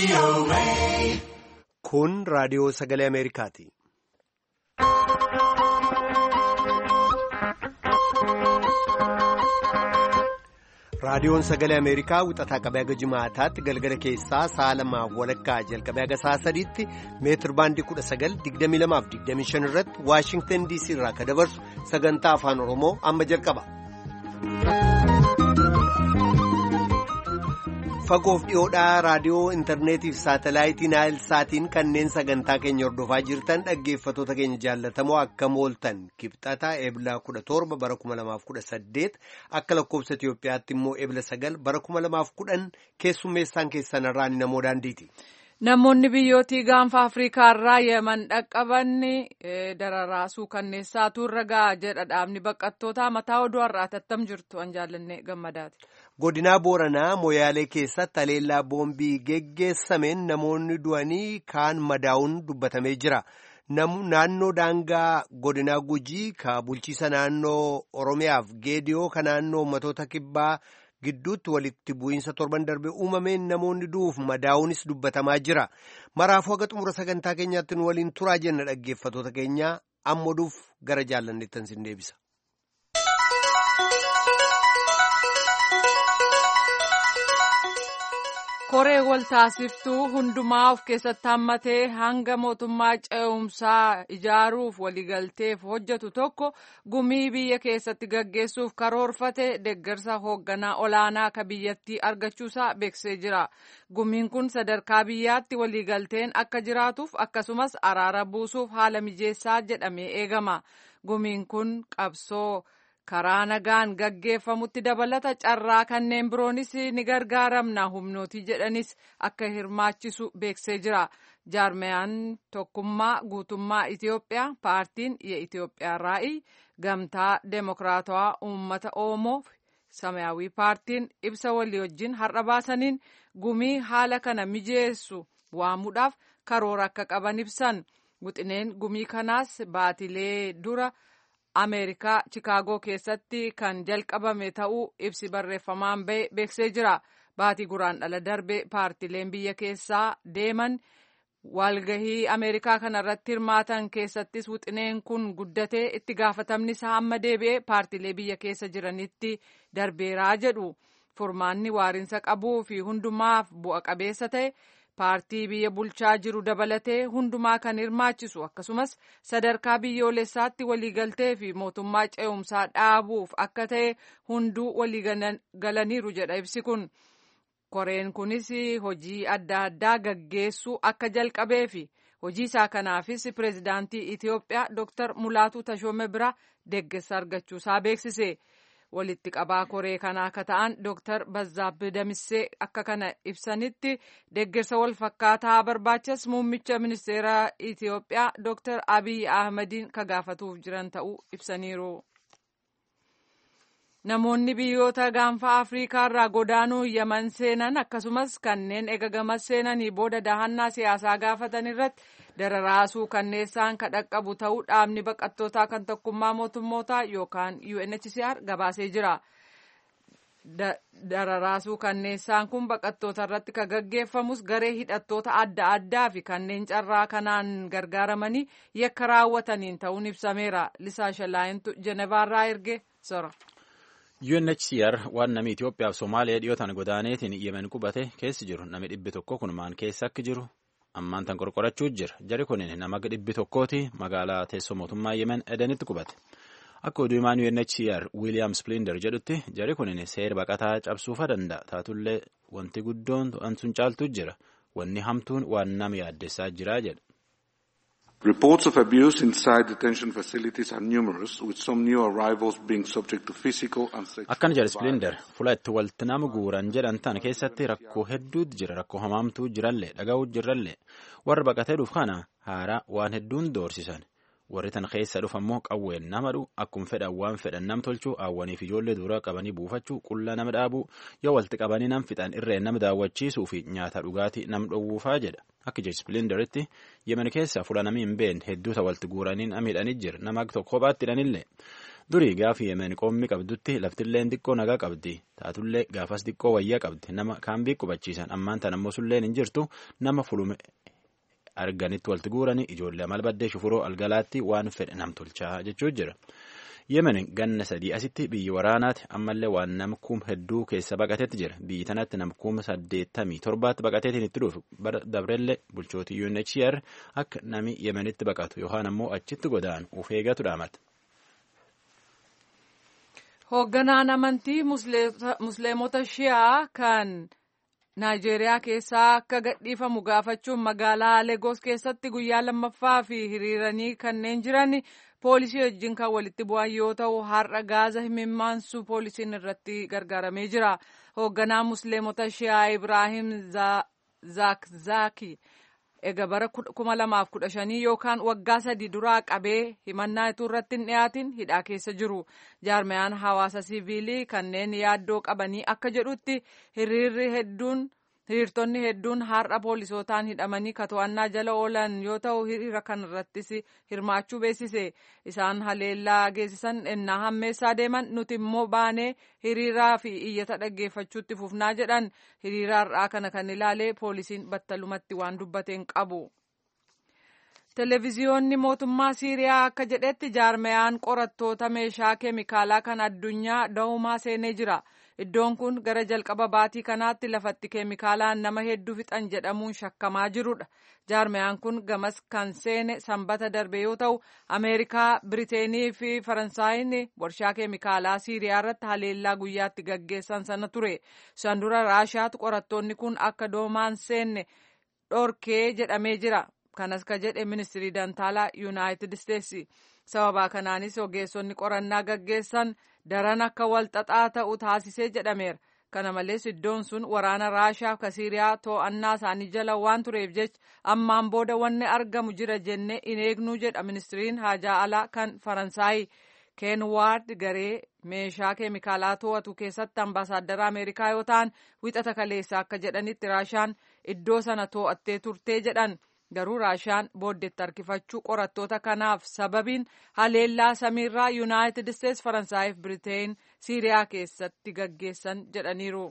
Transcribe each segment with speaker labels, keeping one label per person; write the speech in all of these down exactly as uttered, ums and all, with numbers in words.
Speaker 1: Kun raadiyoo sagalee Ameerikaati. Raadiyoon sagalee Ameerikaa wixataa qabee haga jimaataatti galgala keessaa sa'a lamaaf walakkaa jalqabee haga sa'a sadiitti meetir baandii kudha sagal digdamii lamaaf digdamii shan irratti Waashingtan D C irraa ka dabarsu sagantaa afaan Oromoo amma jalqaba. Fagoof dhiyoodhaa raadiyoo intarneetiif saatalaayitii naayil saatiin kanneen sagantaa keenya hordofaa jirtan dhaggeeffatoota keenya jaallatamoo akkam ooltan kibxata eebla kudha torba bara kuma lamaaf kudha saddeet akka lakkoobsa Itiyoophiyaatti immoo eebla sagal bara kuma lamaaf kudhan keessummeessaan keessanirraa ni namoo daandiiti.
Speaker 2: Namoonni biyyootii gaanfa Afriikaarraa yeman dhaqqaban dararaasuu kanneessaatu irra ga'a jedha dhaabni baqattootaa mataa oduu har'aa tattam jirtu an jaallanne gammadaati.
Speaker 1: Godinaa Booranaa Moyaalee keessatti haleellaa boombii geggeessameen namoonni du'anii kaan madaa'uun dubbatamee jira. Naannoo daangaa godinaa Gujii ka bulchiisa naannoo Oromiyaaf Geediyoo ka naannoo ummatoota kibbaa gidduutti walitti bu'iinsa torban darbe uumameen namoonni du'uuf madaa'uunis dubbatamaa jira. Maraafuu haga xumura sagantaa keenyaatti nu waliin turaa jenna dhaggeeffatoota keenya amma oduuf gara jaallanneettan sin deebisa.
Speaker 2: Koree waltaasiftuu hundumaa of keessatti hammatee hanga mootummaa ce'umsaa ijaaruuf waliigalteef hojjetu tokko gumii biyya keessatti gaggeessuuf karoorfate deeggarsa hoogganaa olaanaa ka biyyattii argachuusaa beeksisee jira. Gumiin kun sadarkaa biyyaatti waliigalteen akka jiraatuuf akkasumas araara buusuuf haala mijeessaa jedhamee eegama. Gumiin kun qabsoo karaa nagaan gaggeeffamutti dabalata carraa kanneen biroonis ni gargaaramna humnootii jedhanis akka hirmaachisu beeksisee jira. Jaarmiyaan tokkummaa guutummaa Itiyoophiyaa paartiin የኢትዮጵያ ራዕይ gamtaa deemokiraatawaa uummata Oromoo Samaayawii paartiin ibsa walii wajjin har'a baasaniin gumii haala kana mijeessu waamuudhaaf karoora akka qaban ibsan. Wixineen gumii kanaas baatilee dura Ameerikaa Chikaagoo keessatti kan jalqabame ta'uu ibsi barreeffamaan ba'e beeksisee jira. Baatii guraandhala darbe paartileen biyya keessaa deeman walgahii Ameerikaa kanarratti hirmaatan keessattis wixineen kun guddatee itti gaafatamni isaa amma deebi'ee paartilee biyya keessa jiranitti darbeeraa jedhu. Furmaanni waariinsa qabuu fi hundumaaf bu'a qabeessa ta'e paartii biyya bulchaa jiru dabalatee hundumaa kan hirmaachisu akkasumas sadarkaa biyyoolessaatti waliigaltee fi mootummaa ce'umsaa dhaabuuf akka ta'e hunduu waliigalaniiru jedha ibsi kun. Koreen kunis hojii adda addaa gaggeessuu akka jalqabee fi hojii isaa kanaafis pireezidaantii Itiyoophiyaa Dr. Mulaatu Tashoome bira deeggarsa argachuusaa beeksise. Walitti qabaa koree kanaa akka ta'an Dr. Bazzaabbee Damissee akka kana ibsanitti deeggarsa wal fakkaataa barbaachas muummicha ministeera Itiyoophiyaa Dr. Abiy Ahmediin ka gaafatuuf jiran ta'uu ibsaniiru. Namoonni biyyoota gaanfa Afriikaarraa godaanuu Yaman seenan akkasumas kanneen eegagama seenanii booda dahannaa siyaasaa gaafatan irratti dararaasuu kanneessaan ka dhaqqabu ta'uu dhaabni baqattootaa kan tokkummaa mootummootaa yookaan U N H C R gabaasee jira. Dararaasuu kanneessaan kun baqattoota irratti ka gaggeeffamus garee hidhattoota adda addaa fi kanneen carraa kanaan gargaaramanii yakka raawwataniin ta'uun ibsameera. Lisaa Shalaayintu Jenevaarraa erge sora.
Speaker 3: U N H C R waan namni Itoophiyaaf Somaaliyaa dhiyootaan godaaneetiin Yemen qubate keessi jiru namni dhibbi tokko kun maan keessa akka jiru ammaan tan qorqorachuu jira. Jari kun nama dhibbi tokkooti magaalaa teessoo mootummaa Yemen Edenitti qubate. Akka oduu himaan U N H C R William Splinder jedhutti jari kun seera baqataa cabsuufa danda'a. Taatullee wanti guddoon to'an sun caaltu jira. Wanni hamtuun waan nama yaaddessaa jira jedha.
Speaker 4: Reports of abuse inside detention facilities are numerous, with some new arrivals being subject to physical and sexual violence.
Speaker 3: Akkana jedha Splinder, fuula itti walitti nama guuran jedhan tan keessatti rakkoo hedduutu jira, rakkoo hamaamtuu jirallee, dhaga'uu jirallee. Warra baqatee dhuuf kana haaraa waan hedduun doorsisan. Warri tan keessa dhufammoo qawween nama dhu akkuma fedhan waan fedhan nam tolchuu hawwaniif ijoollee duraa qabanii buufachuu qullaa nama dhaabuu yoo walitti qabanii nam fixan irreen nama daawwachiisuu fi nyaata dhugaatii nam dhowwuufaa jedha. Akka jechi Splinderitti Yemen keessa fuula namni hin beekne hedduuta walitti guuranii miidhanii jira. Nama tokko kophaatti hidhanillee Durii gaafi Yemen qoommi qabdutti laftilleen xiqqoo nagaa qabdi. Taatullee gaafas xiqqoo wayyaa qabdi. Nama kaambii qubachiisan ammaan tan ammoo sulleen hin jirtu nama fulume arganitti walitti guuranii ijoollee malbaddee shufuroo algalaatti waan fedhe nam tolchaa jechuu jira. Yemen ganna sadii asitti biyyi waraanaati ammallee waan nam kum hedduu keessa baqateetti jira. Biyyi tanatti nam kuma saddeettamii torbaatti baqateetiin itti dhufu dabrellee bulchootii U N H C R akka nami Yemenitti baqatu yookaan ammoo achitti godaanu of eegatu dhaamata.
Speaker 2: Hoogganaan amantii musliimota shi'aa kan Naayijeeriyaa keessaa akka gadhiifamu gaafachuun magaalaa Legoos keessatti guyyaa lammaffaa fi hiriiranii kanneen jiran poolisii wajjin kan walitti bu'an yoo ta'u har'a gaaza himimmaansu poolisiin irratti gargaaramee jira. Hoogganaan musliimota shi'aa Ibraahim Zaakzaaki egaa bara kuma lamaaf kudha shanii yookaan waggaa sadii duraa qabee himannaa ituu irratti hin dhiyaatin hidhaa keessa jiru. Jaarmayaan hawaasa siviilii kanneen yaaddoo qabanii akka jedhutti hiriirri hedduun hiriirtonni hedduun har'a poolisootaan hidhamanii to'annaa jala oolan yoo ta'u hiriira kanarrattis hirmaachuu beeksise. Isaan haleellaa geessisan ennaa hammeessaa deeman nuti immoo baanee hiriiraa fi iyyata dhaggeeffachuutti fufnaa jedhan. Hiriira har'aa kana kan ilaale poolisiin battalumatti waan dubbateen qabu. Televiziyoonni mootummaa Siiriyaa akka jedhetti jaarmayaan qorattoota meeshaa keemikaalaa kan addunyaa da'umaa seenee jira. Iddoon kun gara jalqaba baatii kanaatti lafatti keemikaalaan nama hedduu fixan jedhamuun shakkamaa jirudha. Jaarmayaan kun gamas kan seene sanbata darbe yoo ta'u Ameerikaa, Biriteenii fi Faransaayini warshaa keemikaalaa Siiriyaa irratti haleellaa guyyaatti gaggeessan sana ture. San dura Raashaatu qorattoonni kun akka doomaan seenne dhorkee jedhamee jira. Kanas ka jedhe ministirii dantaalaa Yuunaayitid Isteetsi. Sababaa kanaanis ogeessonni qorannaa gaggeessan daran akka wal xaxaa ta'u taasisee jedhameera. Kana malees iddoon sun waraana Raashaa fi Siiriyaa to'annaa isaanii jala waan tureef jecha ammaan booda wanni argamu jira jennee hin eegnuu jedha ministiriin haajaa alaa kan Faransaay. Ken Ward garee meeshaa keemikaalaa to'atu keessatti ambaasaaddara Ameerikaa yoo ta'an wixata kaleessa akka jedhanitti Raashaan iddoo sana to'attee turtee jedhan. Garuu Raashaan booddeetti harkifachuu qorattoota kanaaf sababiin haleellaa samiirraa Yuunaayitid Isteetsi, Faransaayif Biriteen Siiriyaa keessatti gaggeessan jedhaniiru.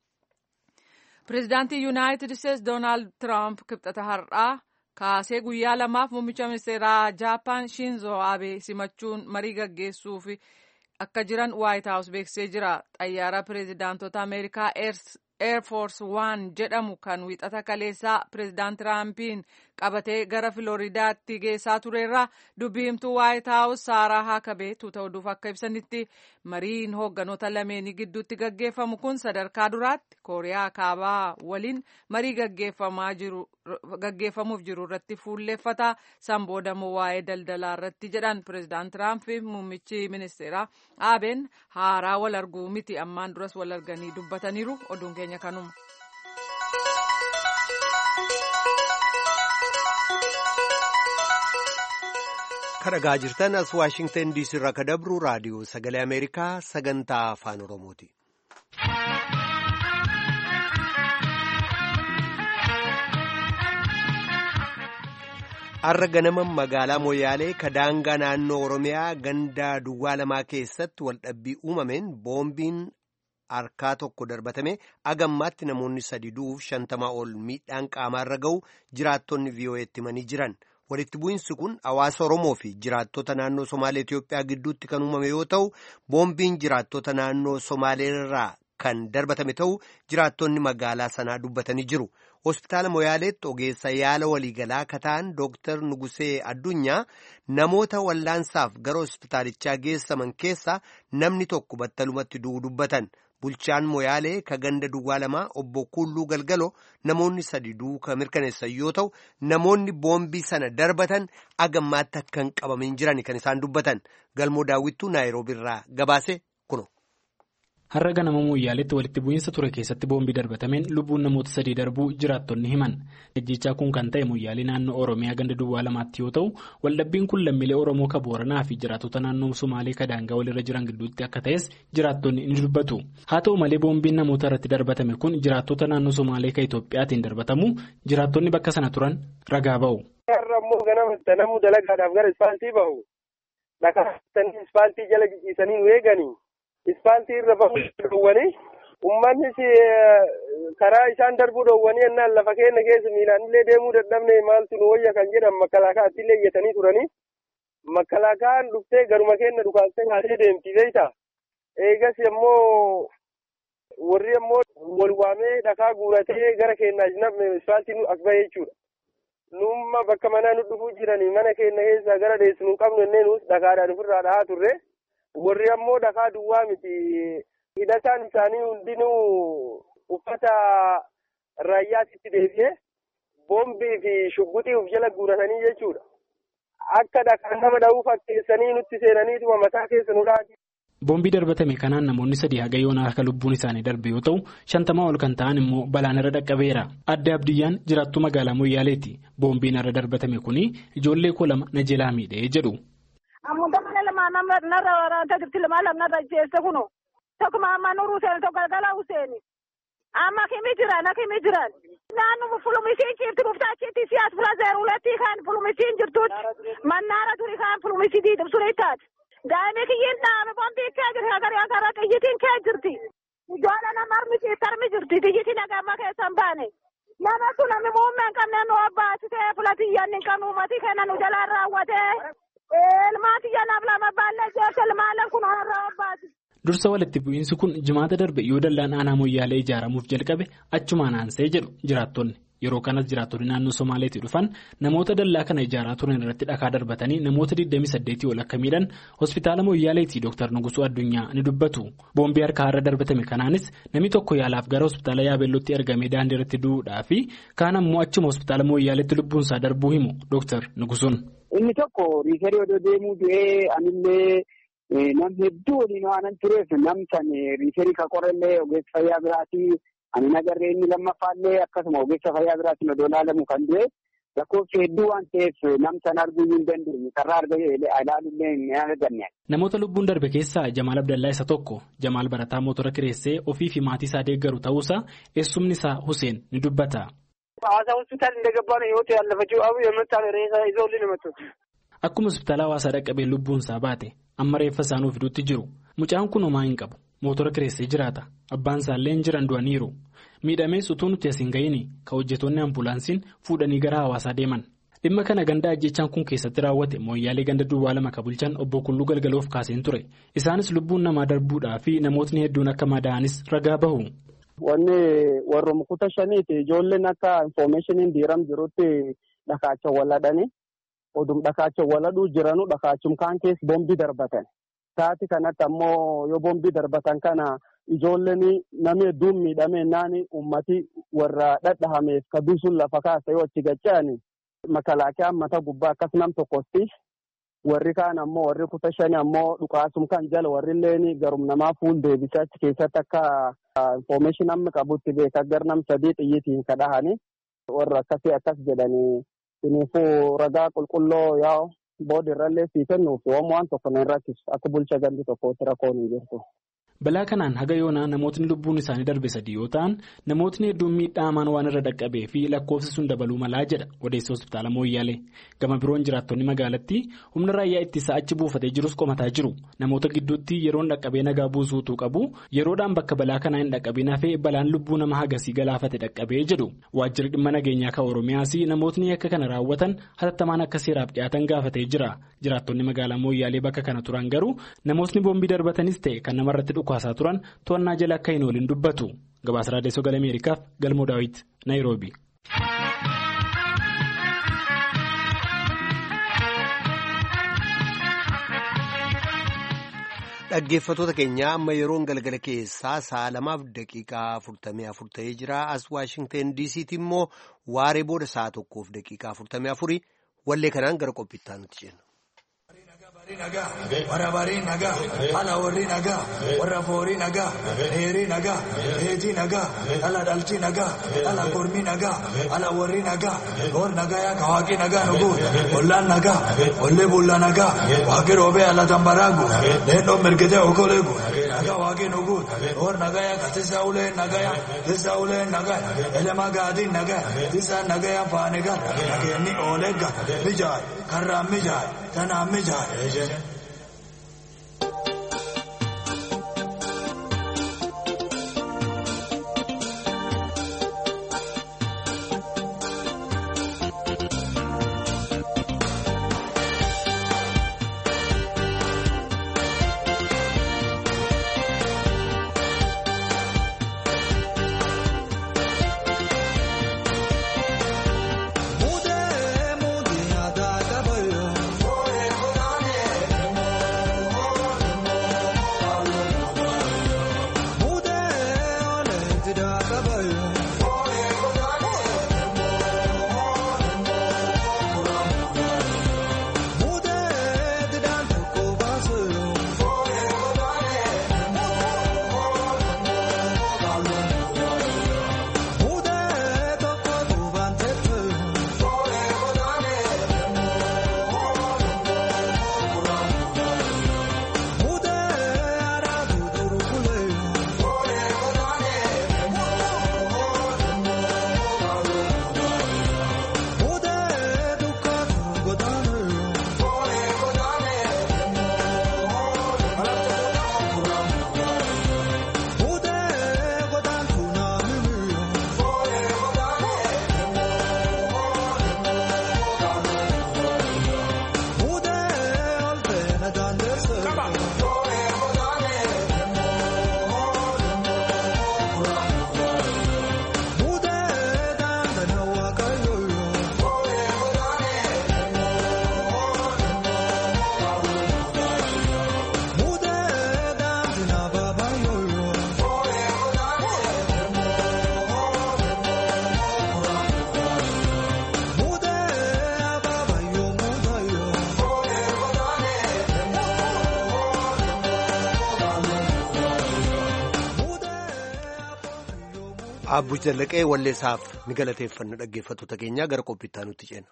Speaker 2: Pireezidaantii Yuunaayitid Isteetsi Doonaald Tiraamp kibxata har'aa kaasee guyyaa lamaaf muummicha ministeeraa Jaappaan Shinzo Abe simachuun marii gaggeessuuf akka jiran Waayit Haawus beeksisee jira. Xayyaara pireezidaantota Ameerikaa Air Force One jedhamu kan wixata kaleessaa pireezidaant Tiraampiin qabatee gara Filooridaatti geessaa turerraa dubbii himtuu Waayit Haawus Saaraa Haakabee tuuta oduuf akka ibsanitti mariin hoogganoota lameenii gidduutti gaggeeffamu kun sadarkaa duraatti Kooriyaa Kaabaa waliin marii gaggeeffamuuf jiru irratti fuulleeffata. San boodamoo waa'ee daldalaa irratti jedhan pireezidaant Tiraamp fi muummichi ministeeraa Abeen haaraa wal arguu miti ammaan duras wal arganii dubbataniiru. Oduun keenya kanuma.
Speaker 1: Kan dhagaa jirtan as Waashingtan D C irraa kan dabru raadiyoo sagalee Ameerikaa sagantaa afaan Oromooti. Har'a ganama magaalaa Moyaalee kadaangaa naannoo Oromiyaa gandaa duwwaa lamaa keessatti waldhabbii uumameen boombiin harkaa tokko darbatame agammaatti namoonni sadi du'uuf shantamaa ol miidhaan qaamaarra ga'u jiraattonni V O E'tti himanii jiran. Walitti bu'insi kun hawaasa Oromoo fi jiraattota naannoo Somaalee Itoophiyaa gidduutti kan uumame yoo ta'u boombiin jiraattota naannoo Somaalee irraa kan darbatame ta'u jiraattonni magaalaa sanaa dubbatanii jiru. Hospitaala Moyaaleetti ogeessa yaala waliigalaa kataan Dooktar Nugusee Addunyaa namoota wallaansaaf gara hospitaalichaa geessaman keessaa namni tokko battalumatti du'uu dubbatan. Bulchaan Moyaalee ka ganda duwwaa lamaa obbo Kulluu Galgaloo namoonni sadi du'uu kan mirkaneessan yoo ta'u namoonni boombii sana darbatan agammaatti akka hin qabamin jiran kan isaan dubbatan. Galmoo daawwittuu Naayiroobii irraa gabaase kuno.
Speaker 5: Har'a ganama Moyaaleetti walitti bu'iinsa ture keessatti boombii darbatameen lubbuun namoota sadii darbuu jiraattonni himan. Ejjichaa kun kan ta'e Moyaalee naannoo Oromiyaa ganda duwwaa lamaatti yoo ta'u waldhabbiin kun lammiilee Oromoo ka Booranaa fi jiraattota naannoo Somaalee ka daangaa walirra jiran gidduutti akka ta'es jiraattonni ni dubbatu. Haa ta'u malee boombiin namoota irratti darbatame kun jiraattota naannoo Somaalee ka Itoophiyaatiin darbatamu jiraattonni bakka sana turan ragaa ba'u.
Speaker 6: Har'a immoo ganama namuu dalagaadhaaf gara ispaaltii bahu. dhakaatanii ispaaltii jala jijjiisanii nu eeganii ispaaltii irra bahuu dhowwanii uummannis karaa isaan darbuu dhowwanii ennaan lafa keenya keessa miilaan illee deemuu dadhabne maaltu nu wayya kan jedhan makkalaakaatti illee iyyatanii turanii makkalaakaan dhuftee garuma keenya dhukaastee haasee deemti beeyta eegas immoo warri immoo wal waamee dhakaa guuratee gara keenyaa namni ispaaltii nu as bahee jechuudha. Numma bakka manaa nu dhufuu jiranii mana keenya keessaa gara deessu nu qabnu ennee nuus dhakaadhaan ofirraa dhahaa turre warri ammoo dhakaa duwwaa miti hidhataan isaanii hundinuu uffata raayyaatitti deebi'ee boombii fi shugguxii uf jala guuratanii jechuudha. Akka dhakaan nama dha'uu fakkeessanii nutti seenaniituma mataa keessa nu dhaati.
Speaker 5: Boombii darbatame kanaan namoonni sadii haga yoonaa akka lubbuun isaanii darbe yoo ta'u shantamaa ol kan ta'an immoo balaan irra dhaqqabeera. Adde Abdiyyaan jiraattuu magaalaa Moyyaaleeti. Boombiin irra darbatame kuni ijoollee koo lama na jalaa miidhee jedhu.
Speaker 7: Ammoo lama narra waraanta jirti lama narra jeesse kuno. Tokkuma amma nuruu seeni tokko galgalaa useeni. Amma kimi jiran akimi jiran. Naannoo fulumisiin jirti buftaachitti siyaas fula zeeruuletti kan fulumisiin jirtuutti mannaara turi kan fulumisii dibsuri taati. Daa'imni kiyyeen dhaame boombii kee jirti agaree agarra xiyyitiin kee jirti. Ijoollee nama armisi tarmi jirti xiyyitiin agamma keessan baane. Nama sun namni muummee hin qabne nu abbaasitee fulatiyyan hin qabnu uummati kenna nu jalaan raawwatee. Ilmaatiyyan lama baallee jeerti ilmaaleen kun har'a abbaasi.
Speaker 5: Dursa walitti bu'iinsi kun jimaata darbe yoo dallaan aanaa Moyyaalee ijaaramuuf jalqabe achumaan aansee jedhu jiraattonni. Yeroo kanas jiraattonni naannoo Somaaleetii dhufan namoota dallaa kana ijaaraa turan irratti dhakaa darbatanii namoota digdamii saddeetii ol akka miidhan hospitaala Moyyaaleetii Dooktar Nugusuu Addunyaa ni dubbatu. Boombii harkaa irra darbatame kanaanis namni tokko yaalaaf gara hospitaala Yaabeellootti ergamee daandii irratti du'uudhaa fi kaan ammoo achuma hospitaala Moyyaaleetti lubbuunsaa darbuu himu Dooktar Nugusuun.
Speaker 8: Inni tokko riifarii odoo deemuu du'ee anillee nam hedduu waliin waan tureef nam san riifarii ka qorallee ogeessa fayyaa biraatii. Ani nagarree inni lammaffaallee akkasuma ogeessa fayyaa biraatiin odoo ilaalamu kan du'e lakkoofsi hedduu waan ta'eef nam sana arguu hin dandeenye karraa argee ilaaluullee hin arganne.
Speaker 5: Namoota lubbuun darbe keessaa Jamaal Abdallaa isa tokko. Jamaal barataa mootora kireessee ofii fi maatii isaa deeggaru ta'uusaa eessumni isaa Huseen ni dubbata.
Speaker 6: Hawaasaa hospitaal hin dagabbaane yoo ta'e allafachuu abu yommuu ta'an reessa ijoollee namatti.
Speaker 5: Akkuma hospitaala hawaasaa dhaqqabee lubbuun isaa baate amma reeffa isaanii fiduutti jiru. Mucaan kun homaa hin qabu. Mootora kireessee jiraata. Abbaan isaallee hin jiran du'aniiru. Miidhamees utuu nuti as hin ga'iin ka hojjetoonni ambulaansiin fuudhanii gara hawaasaa deeman. Dhimma kana ganda ajjechaan kun keessatti raawwate Moyyaalee ganda duwwaa lama ka bulchan obbo Kulluu Galgaloof kaaseen ture. Isaanis lubbuun namaa darbuudhaa fi namootni hedduun akka madaa'anis ragaa bahu.
Speaker 6: Wanni warra mukuta shaniiti ijoolleen akka infoormeeshiniin diiram jirutti dhakaacha waladhani. Odum dhakaacha waladhuu jiranu dhakaachum kaan keessa boombii darbatan. Taati kanatti ammoo yoo boombii darbatan kana ijoolleen namni hedduun miidhamee naani ummati warra dhadhahameef kabisuun lafa kaasa yoo achi gacha'ani makalaakiyaan mata gubbaa akkas nam tokkotti warri kaan ammoo warri kuta shani ammoo dhukaasum kan jala warri illee garum namaa fuul deebisa achi keessatti akka infoormeeshin amma qabutti beeka gar nam sadii xiyyitiin kadhahani warra akkasii akkas jedhanii kuniifuu ragaa qulqulloo yaa. Boodi irrallee sii kennuuf waan tokko na irrattis akka bulcha gandi tokkotti rakkoon hin jirtu.
Speaker 5: Balaa kanaan haga yoonaa namootni lubbuun isaanii darbe sadii yoo ta'an namootni hedduun miidhaamaan waan irra dhaqqabee fi lakkoofsi sun dabaluu malaa jedha odeessa hospitaala Moyyaalee. Gama biroon jiraattonni magaalattii humna raayyaa ittisaa achi buufatee jirus qomataa jiru. Namoota gidduutti yeroon dhaqqabee nagaa buusuutu qabu yeroodhaan bakka balaa kanaa hin dhaqqabin hafee balaan lubbuu nama hagasii galaafate dhaqqabee jedhu. Waajjirri dhimma nageenyaa kan Oromiyaas namootni akka kana raawwatan hatattamaan akka seeraaf dhiyaatan gaafatee jira. Jiraattonni magaalaa Moyyaalee bakka kana turan garuu namootni boombii darbatanis ta'e kan namarratti dhukaasaa turan to'annaa jala akka hin oolin dubbatu. Gabaasa Raadiyoo Sagalee Ameerikaaf Galmoo Daawit, Naayiroobi.
Speaker 1: Dhaggeeffattoota keenya amma yeroon galgala keessaa sa'a lamaaf daqiiqaa afurtamii afur ta'ee jira. As Waashingteen diisiitti immoo waaree booda sa'a tokkoof daqiiqaa afurtamii afurii wallee kanaan gara qophiittaa nuti jenna.
Speaker 9: Warra barii nagaa, ala warri nagaa, warra foorii nagaa, dheerii nagaa, dheetii nagaa, ala dhalchi nagaa, ala kormii nagaa, ala warri nagaa, goor nagaa yaa kawaaqii nagaa nuguun, ollaan nagaa, ollee bulla nagaa, waaqii roobee ala tambaraagu, leendoo mirgitee okoleegu, nagaa waaqii nuguun, goor nagaa yaa katisa ulee nagaa yaa, tisa ulee nagaa, elemaa gaadii nagaa, tisa nagaa yaa faanigaa, nageenni ooleegga, mijaay, karraan mijaay, tanaan mijaay.
Speaker 1: Abbu Jallaqee walleessaaf ni galateeffanna dhaggeeffattoota keenyaa gara qophiittaa nutti ceena.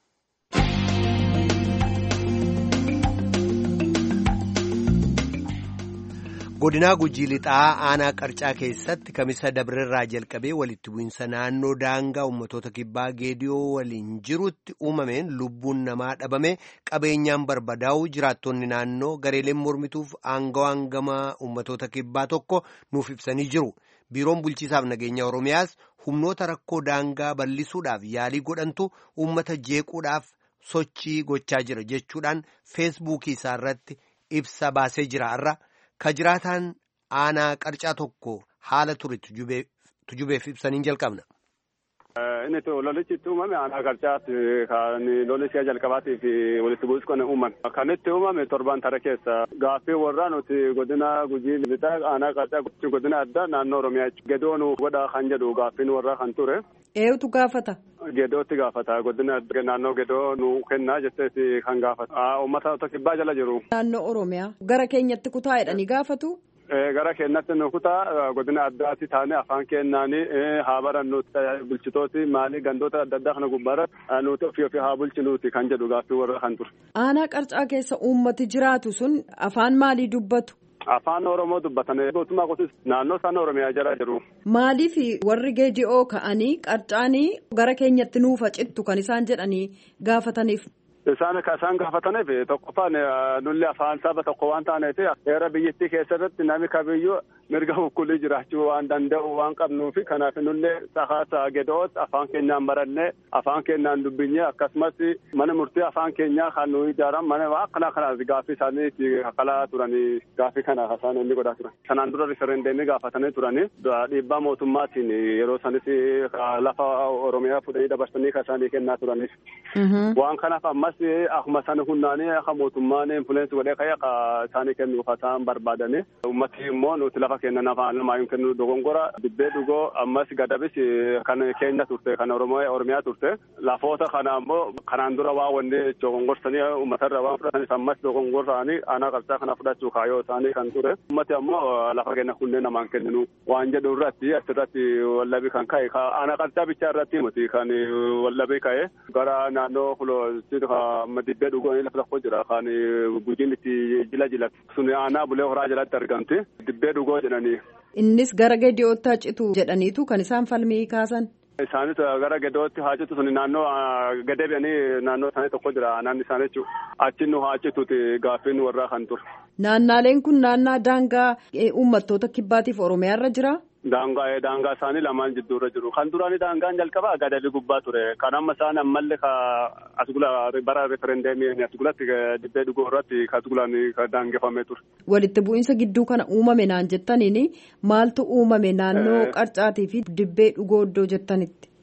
Speaker 1: Godinaa Gujii Lixaa aanaa Qarcaa keessatti kamisa Dabreerraa jalqabee walitti bu'insa naannoo daangaa uummattoota kibbaa Geediyoo waliin jirutti uumameen lubbuun namaa dhabame qabeenyaan barbadaa'u jiraattonni naannoo gareeleen mormituuf aangawaan gama uummattoota kibbaa tokko nuuf ibsanii jiru. Biiroon bulchiisaaf nageenya Oromiyaas humnoota rakkoo daangaa bal'isuudhaaf yaalii godhantu uummata jeequudhaaf sochii gochaa jira jechuudhaan feesbuukii isaa irratti ibsa baasee jira har'a. Ka jiraataan aanaa Qarcaa tokko haala ture tujubeef ibsaniin jalqabna.
Speaker 10: Inni lolichi itti uumame aanaa Qarcaatti kan lolichi jalqabaatiif walitti bu'uus kan uumame. Kan itti uumame torban tara keessa gaaffii warraa nuti godina Gujii Lixaa aanaa Qarcaa godina addaa naannoo Oromiyaa Gedoo nu godha kan jedhu gaaffiin warraa kan ture.
Speaker 11: Eenyutu gaafata?
Speaker 10: Gedootti gaafata. Godina naannoo Gedoo nu kennaa jettee kan gaafata. Uummata kibbaa jala jiru.
Speaker 11: Naannoo Oromiyaa gara keenyatti kutaa jedhanii gaafatu?
Speaker 10: Gara keenyatti nu kutaa godina addaatti taane afaan kennaanii haa barannuuti bulchitooti maalii gandoota adda addaa kana gubbaarra nuti ofii ofii haa bulchinuuti kan jedhu gaaffii warra kan ture.
Speaker 11: Aanaa Qarcaa keessa uummati jiraatu sun afaan maalii dubbatu?
Speaker 10: Afaan Oromoo dubbatanii gootummaa qotis naannoo isaan Oromiyaa jala jiru.
Speaker 11: Maaliif warri Geediyoo ka'anii Qarcaanii gara keenyatti nuufa cittu kan isaan jedhanii gaafataniif?
Speaker 10: Isaan isaan gaafataniif tokkoffaan nulli afaan saba tokko waan taaneef heera biyyattii keessatti namni kamiyyuu mirga hukkulii jiraachuu waan danda'u waan qabnuuf kanaaf nulli sahaasa Gedoos afaan keenyaan barannee afaan keenyaan dubbinee akkasumas mana murtii afaan keenyaa kan nuyi ijaaran mana akkana kanaaf gaaffii isaaniitti kalaa turanii gaaffii kana isaan inni godhaa turan. Sanaan dura riferendeemii gaafatanii turanii dhiibbaa mootummaatiin yeroo sanis lafa Oromiyaa fudhanii dabarsanii kan isaanii kennaa turaniif. Waan kanaaf ammas akkuma sana hundaanii akka mootummaan influensi godhee ka'ee akka isaanii kennuuf isaan barbaadanii ummati immoo nuti lafa kennan afaan lamaayyuu kennu dogongora dibbee dhugoo ammas gadabis kan keenya turte kan Oromiyaa turte lafoota kana immoo kanaan dura waa wanni dogongorsanii uummatarra waan fudhatanis ammas dogongorsaanii aanaa Qarcaa kana fudhachuu kaayoo isaanii kan ture ummati ammoo lafa kenna kunneen namaan kenninu waan jedhu irratti asirratti wallabii kan ka'e aanaa Qarcaa bichaa irratti miti kan wallabii ka'e gara naannoo fulootti amma dibbee dhugoon lafa tokko jira kan gujiin itti jila jila sun aanaa bulee horaa jalatti argamti dibbee dhugoo jedhanii.
Speaker 11: Innis gara Gediyootti haa citu jedhaniitu kan isaan falmii kaasan.
Speaker 10: Isaanis gara Gediyootti haa citu sun naannoo gadee biyanii naannoo isaanii tokko jira naanni isaanii jechuudha achi nu haa cituuti gaaffiin warraa kan ture.
Speaker 11: Naannaaleen kun naannaa daangaa uummattoota kibbaatiif Oromiyaa irra jira.
Speaker 10: Daangaa daangaa isaanii lamaan jidduurra jiru. Kan duraanii daangaan jalqabaa gadabi gubbaa ture. Kan amma isaan ammallee ka asgula bara referendeemii asgulatti dibbee dhugoo irratti ka asgulaan daangeffamee ture.
Speaker 11: Walitti bu'iinsa gidduu kana uumame naan jettaniini maaltu uumame naannoo Qarcaatii fi dibbee dhugoo iddoo jettanitti?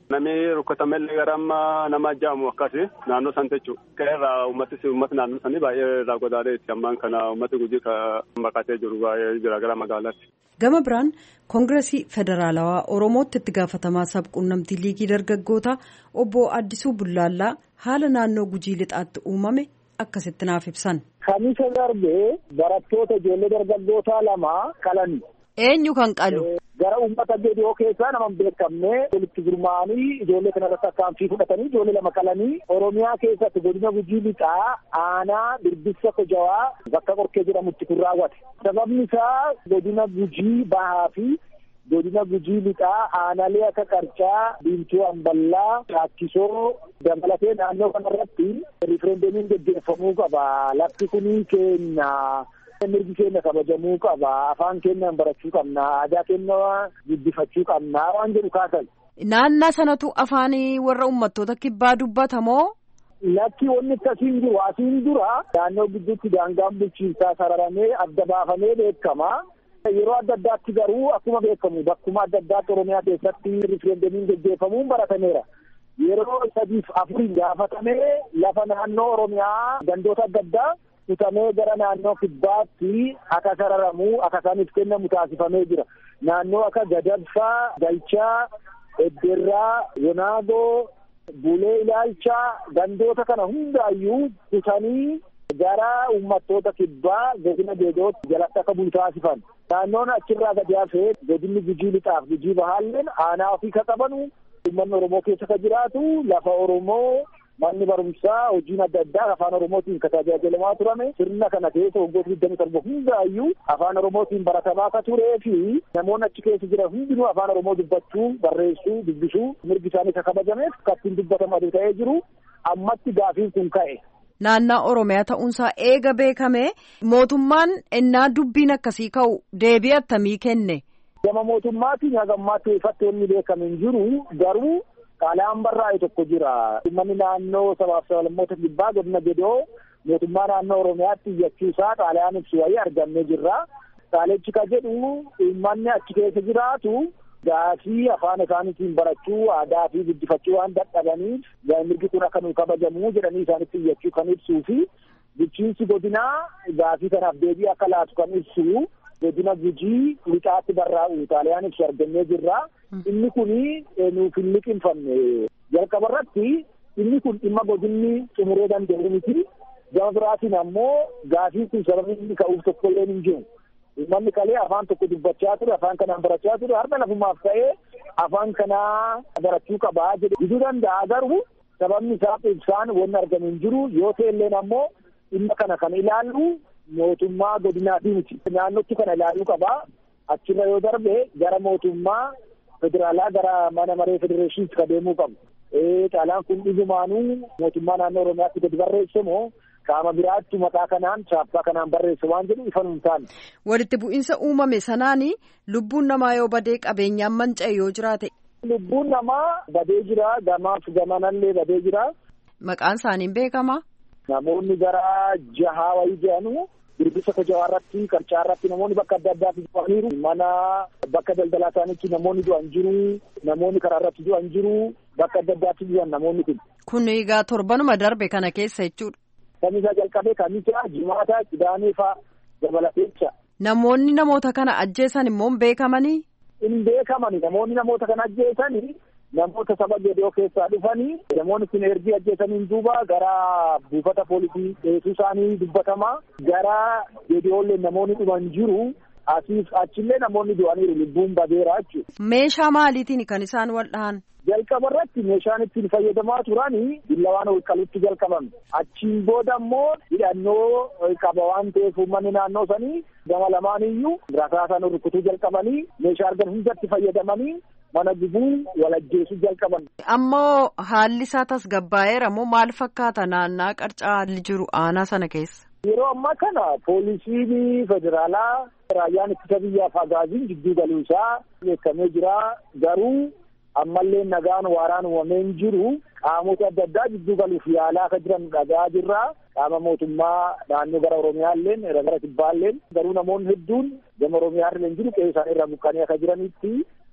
Speaker 10: Namni rukkatamellee gara amma nama ajjaamu akkasi naannoo san jechuudha. Ka'eerraa uummatis uummata naannoo sanii baay'ee irraa godaadeetti ammaan kana uummati Gujii kan baqatee jiru baay'ee jira gara magaalaatti.
Speaker 11: Gama biraan koongireesii federaalawaa Oromootti itti gaafatamaa sabquunnamtii liigii dargaggoota obbo Addisuu Bullaallaa haala naannoo Gujii lixaatti uumame akkasitti naaf ibsan.
Speaker 12: Kamiisa darbee barattoota ijoollee dargaggootaa lama qalani.
Speaker 11: Eenyu kan qalu?
Speaker 12: Gara uummata Geediyoo keessaa nama beekamne walitti gurmaa'anii ijoollee kanarratti akkaanfii fudhatanii ijoollee lama qalanii Oromiyaa keessatti godina Gujii lixaa aanaa Birbissa Kojawaa bakka Qorkee jedhamutti kun raawwate. Sababni isaa godina Gujii bahaa fi godina Gujii lixaa aanaalee akka Qarcaa, Diimtuu Amballaa, Shaakkisoo dabalatee naannoo kanarratti riiferendeemiin gaggeeffamuu qaba. Lafti kunii keenya. Mirgi keenya kabajamuu qaba. Afaan keenya barachuu qabna. Aadaa keenya guddifachuu qabna waan jedhu kaasan.
Speaker 11: Naannaa sanatu afaanii warra uummattoota kibbaa dubbatamoo?
Speaker 12: Lakki wanni akkasiin jiru asiin dura naannoo gidduutti daangaan bulchiinsaa sararamee adda baafamee beekama. Yeroo adda addaatti garuu akkuma beekamu bakkuma adda addaatti Oromiyaa keessatti riiferendeemiin gaggeeffamuun baratameera. Yeroo sadiif afurii gaafatamee lafa naannoo Oromiyaa gandoota adda addaa kutamee gara naannoo kibbaatti akka sararamu akka isaaniif kennamu taasifamee jira. Naannoo akka Gadabsaa, Galchaa, Edderraa, Yonaagoo, Bulee Ilaalchaa gandoota kana hundaayyuu kutanii gara uummattoota kibbaa godina Geediyootti jalatti akka bulu taasifan. Naannoon achirraa gadi hafee godinni Gujii lixaaf Gujii bahaalleen aanaa ofii ka qabanu uummanni Oromoo keessa ka jiraatu lafa Oromoo manni barumsaa hojiin adda addaa afaan Oromootiin kan tajaajilamaa turame sirna kana keessa waggoota digdamii torba hundaayyuu afaan Oromootiin baratamaa akka turee fi namoonni achi keessa jiran hundinuu afaan Oromoo dubbachuu, barreessuu, dubbisuu mirgi isaanii akka kabajameef kattiin dubbatamaa ta'ee jiru ammatti gaafiin kun ka'e.
Speaker 11: Naannaa Oromiyaa ta'uunsaa eega beekame mootummaan ennaa dubbiin akkasii ka'u deebii attamii kenne.
Speaker 12: Gama mootummaatiin hagammaatti ifattoonni beekame hin jiru garuu. Qaalaan barraa'e tokko jira. Uummanni naannoo sabaaf sablammoota kibbaa godina Geediyoo mootummaa naannoo Oromiyaatti iyyachuusaa qaalaan ibsu wayii argannee jirra. Qaalechi ka jedhu uummanni achi keessa jiraatu gaafii afaan isaaniitiin barachuu, aadaa fi guddifachuu waan dadhabaniif mirgi kun akka nuyi kabajamu jedhanii isaanitti iyyachuu kan ibsuu fi bulchiinsi godinaa gaafii kanaaf deebii akka laatu kan ibsu. Godina Gujii lixaatti barraa'u xaaliyaan ibsu argannee jirra. Inni kuni nuuf hin liqinfanne. Jalqaba irratti inni kun dhimma godinni xumuree danda'u miti. Gama biraatiin ammoo gaafii kun sababni inni ka'uuf tokkollee hin jiru. Uummanni kalee afaan tokko dubbachaa ture, afaan kanaan barachaa ture, har'a lafumaaf ta'ee afaan kanaa barachuu qabaa jedhe diduu danda'a garuu sababni isaa ibsaan wanni argamu hin jiru yoo ta'elleen ammoo dhimma kana kan ilaallu mootummaa godinaatii miti. Naannootti kana ilaaluu qabaa. Achirra yoo darbe gara mootummaa federaalaa gara mana maree federeeshiniitti ka deemuu qabu. Caalaan kun dhugumaanuu mootummaa naannoo Oromiyaatti gadi barreessamoo qaama biraatti maqaa kanaan chaappaa kanaan barreessa waan jedhu ifa hin taane.
Speaker 11: Walitti bu'iinsa uumame sanaani lubbuun namaa yoo badee qabeenyaan manca'e yoo jiraate.
Speaker 12: Lubbuun namaa badee jira gamaaf gamanallee badee jira.
Speaker 11: Maqaan isaaniin beekama.
Speaker 12: Namoonni gara jahaa wayii jedhanu Birbissa Kojawaa irratti Qarcaa irratti namoonni bakka adda addaatti du'aniiru. Mana bakka daldalaa isaaniitti namoonni du'an jiru. Namoonni karaa irratti du'an jiru. Bakka adda addaatti du'an namoonni kun.
Speaker 11: Kun egaa torbanuma darbe kana keessa jechuudha.
Speaker 12: Kamisaa jalqabee kamisaa jimaata Kidaanee fa'aa dabalateecha.
Speaker 11: Namoonni namoota kana ajjeesan immoo hin beekamanii?
Speaker 12: Hin beekamani. Namoonni namoota kana ajjeesanii namoota saba Geediyoo keessaa dhufanii namoonni kun ergi ajjeesaniin duuba gara buufata poolisii geessuu isaanii dubbatama. Gara Geediyoollee namoonni dhuman jiru. Asiif achillee namoonni du'aniiru lubbuun badeera jechuudha.
Speaker 11: Meeshaa maaliitiin kan isaan wal dhahan?
Speaker 12: Jalqaba irratti meeshaan ittiin fayyadamaa turanii billawaan ol qalutti jalqabame. Achiin booda immoo hidhannoo qaba waan ta'eef uummanni naannoo sanii gama lamaaniyyuu rasaasaan rukutuu jalqabanii meeshaa argan hundatti fayyadamanii mana gubuu wal ajjeesuu jalqaban.
Speaker 11: Ammoo haalli isaa tasgabbaa'eera moo maal fakkaata naannaa Qarcaa haalli jiru aanaa sana keessa?
Speaker 12: Yeroo ammaa kana poolisiin federaalaa raayyaan ittisa biyyaaf agaaziin jidduu galuu isaa beekamee jira. Garuu ammallee nagaan waaraan uumamee hin jiru. Qaamota adda addaa jidduu galuuf yaalaa akka jiran dhagaa jirra. Qaama mootummaa naannoo gara Oromiyaalleen gara Kibbaalleen garuu namoonni hedduun gama Oromiyaallee hin jiru qe'ee isaanii irraa buqqanii akka jiranitti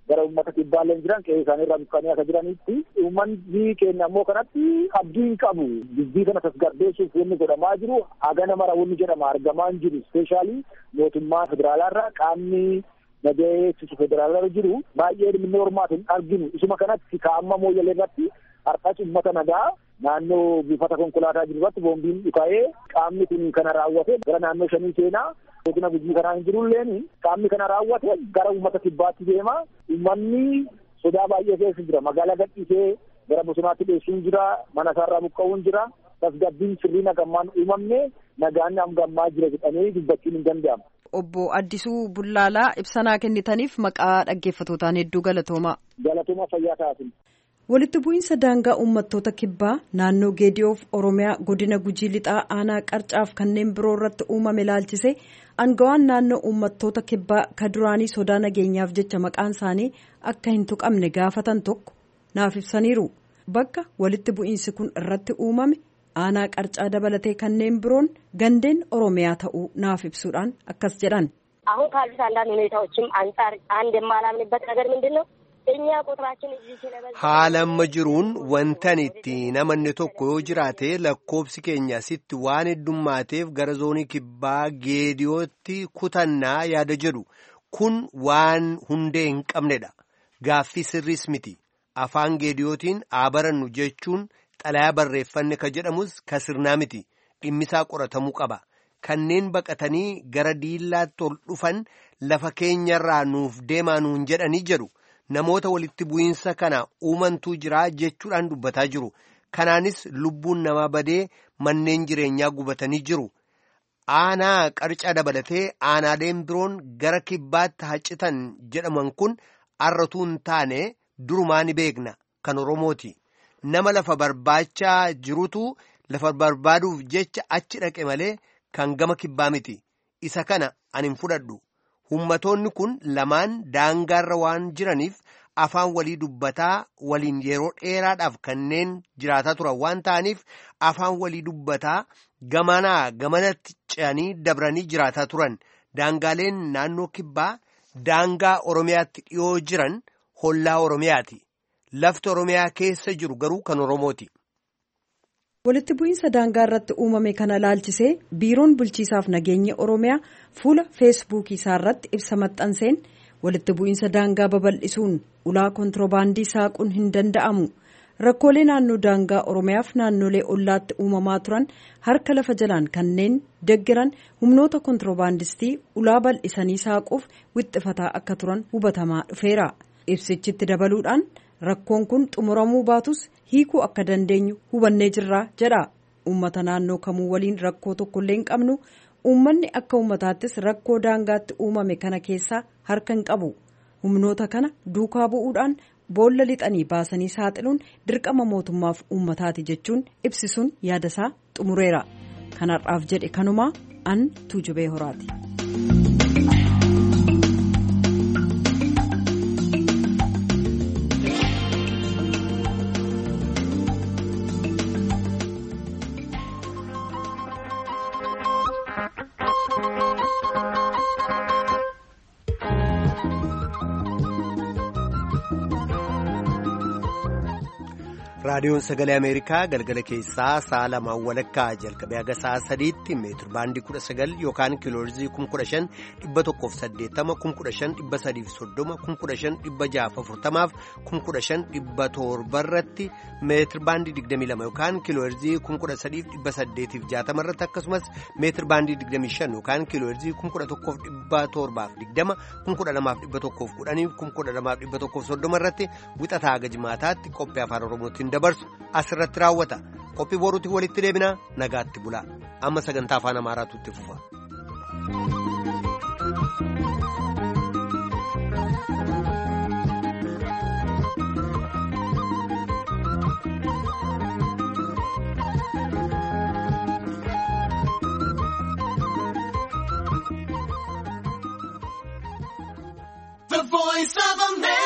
Speaker 12: gara uummata kibbaallee jiran qe'ee isaanii irraa buqqa'anii akka jiranitti uummanni keenya ammoo kanatti abdii hin qabu. Dubbii kana tasgabbeessuuf wanni godhamaa jiru hagana mara wanni jedhama argamaa hin jiru. Ispeeshaalii mootummaa federaalaa irraa qaamni nageenyaa federaalaa jiru baay'ee dhimmi hormaatu hin arginu. Isuma kanatti kaa'amma mooyyalee irratti har'as uummata nagaa naannoo buufata konkolaataa jiru irratti boombiin dhuka'ee qaamni kun kana raawwate gara naannoo shanii seenaa godina Gujii kanaa hin jirulleen qaamni kana raawwate gara uummata kibbaatti deema. Uummanni sodaa baay'ee keessa jira. Magaalaa gadhiisee gara bosonaatti dheessuun jira. Mana isaarraa buqqa'uun jira. Tasgabbiin sirrii nagammaan uumamne nagaan amgammaa jira jedhamee dubbachuun hin danda'amu.
Speaker 11: Obbo Addisuu Bullaalaa ibsanaa kennitaniif maqaa dhaggeeffatootaan hedduu galatooma.
Speaker 12: Galatooma fayyaa taasisu.
Speaker 11: Walitti bu'iinsa daangaa uummattoota kibbaa naannoo Geediyoof Oromiyaa godina Gujii lixaa aanaa Qarcaaf kanneen biroo irratti uumame ilaalchise aangawaan naannoo uummattoota kibbaa ka duraanii sodaa nageenyaaf jecha maqaan isaanii akka hin tuqamne gaafatan tokko naaf ibsaniiru. Bakka walitti bu'iinsi kun irratti uumame aanaa Qarcaa dabalatee kanneen biroon gandeen Oromiyaa ta'uu naaf ibsuudhaan akkas jedhan.
Speaker 13: አሁን ካሉት አንዳንድ ሁኔታዎችም አንጻር አንድ የማላምንበት ነገር ምንድን ነው?
Speaker 1: Haalamma jiruun wantan itti namanni tokko yoo jiraate lakkoobsi keenya sitti waan heddumaateef gara zoonii kibbaa Geediyootti kutannaa yaada jedhu kun waan hundee hin qabnedha. Gaaffii sirriis miti. Afaan Geediyootiin aabarannu jechuun xalayaa barreeffanne ka jedhamus ka sirnaa miti. Dhimmisaa qoratamuu qaba. Kanneen baqatanii gara diillaatti ol dhufan lafa keenyarraa nuuf deemaa nuun jedhanii jedhu. Namoota walitti bu'iinsa kana uumantuu jiraa jechuudhaan dubbataa jiru. Kanaanis lubbuun namaa badee manneen jireenyaa gubatanii jiru. Aanaa Qarcaa dabalatee aanaaleen biroon gara kibbaatti haccitan jedhaman kun arratuu hin taane durumaa ni beekna kan Oromooti. Nama lafa barbaachaa jirutu lafa barbaaduuf jecha achi dhaqe malee kan gama kibbaa miti. Isa kana ani hin fudhadhu. Ummatoonni kun lamaan daangaarra waan jiraniif afaan walii dubbataa waliin yeroo dheeraadhaaf kanneen jiraataa turan waan ta'aniif afaan walii dubbataa gamanaa gamanatti ce'anii dabranii jiraataa turan. Daangaaleen naannoo kibbaa daangaa Oromiyaatti dhiyoo jiran hollaa Oromiyaati. Lafti Oromiyaa keessa jiru garuu kan Oromooti.
Speaker 11: Walitti bu'iinsa daangaa irratti uumame kana ilaalchisee biiroon bulchiisaaf nageenya Oromiyaa fuula feesbuukii isaa irratti ibsa maxxanseen walitti bu'iinsa daangaa babal'isuun ulaa kontiroobaandii saaquun hin danda'amu. Rakkoolee naannoo daangaa Oromiyaaf naannolee ollaatti uumamaa turan harka lafa jalaan kanneen deggeran humnoota kontiroobaandistii ulaa bal'isanii saaquuf wixxifataa akka turan hubatamaa dhufeera. Ibsichitti dabaluudhaan rakkoon kun xumuramuu baatus hiikuu akka dandeenyu hubannee jirra jedha. Uummata naannoo kamuu waliin rakkoo tokkollee hin qabnu. Uummanni akka uummataattis rakkoo daangaatti uumame kana keessaa harka hin qabu. Humnoota kana duukaa bu'uudhaan boolla lixanii baasanii saaxiluun dirqama mootummaaf uummataati jechuun ibsisuun yaadasaa xumureera. Kanarraaf jedhe kanumaa an Tuujubee Horaati.
Speaker 1: Raadiyoon Sagalee Ameerikaa galgala keessaa sa'a lamaan walakkaa jalqabee haga sa'a sadiitti meetir baandii kudha sagal yookaan kiilooherzii kuma kudha shan dhibba tokkoof saddeettama kuma kudha shan dhibba sadiif soddoma kuma kudha shan dhibba jaaf afurtamaaf kuma kudha shan dhibba torba irratti meetir baandii digdamii lama yookaan kiilooherzii kuma kudha sadiif dhibba saddeetiif jaatama irratti akkasumas meetir baandii digdamii shan yookaan kiilooherzii kuma kudha tokkoof dhibba torbaaf digdama kuma kudha lamaaf dhibba tokkoof kudhaniif kuma kudha lamaaf dhibba tokkoof soddoma irratti wixataa haga jimaataatti qophii afaan Oromootiin dabarsu asirratti raawwata. Qophii boruutti walitti deebina nagaatti bulaa. Amma sagantaa afaan Amaaraatu itti fufa.
Speaker 14: The Voice of America.